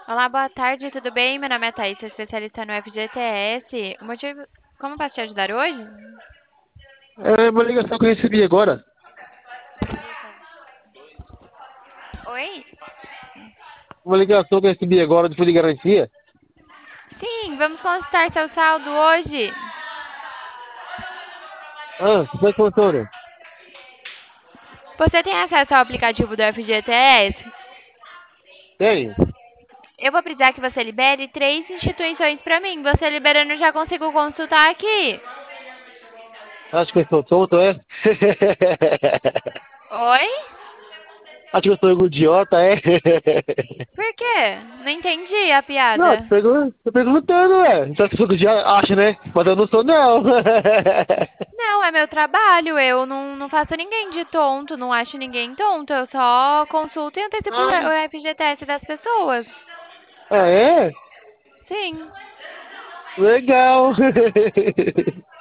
Olá, boa tarde, tudo bem? Meu nome é Thaís, sou especialista no FGTS. O motivo... Como posso te ajudar hoje? É uma ligação que eu recebi agora. Oi? Uma ligação que eu recebi agora de fundo de garantia. Sim, vamos consultar seu saldo hoje. Ah, como é que funciona? Você tem acesso ao aplicativo do FGTS? Tenho. Eu vou precisar que você libere três instituições para mim. Você liberando, eu já consigo consultar aqui. Acho que eu sou tonto, é? Oi? Acho que eu sou um idiota, é? Por quê? Não entendi a Não, piada. tô perguntando, ué. Só que eu idiota, acha, né? Mas eu não sou, não. Não, é meu trabalho. Eu não faço ninguém de tonto, não acho ninguém tonto. Eu só consulto e antecipo o Ah, FGTS das pessoas. é? Sim. Legal.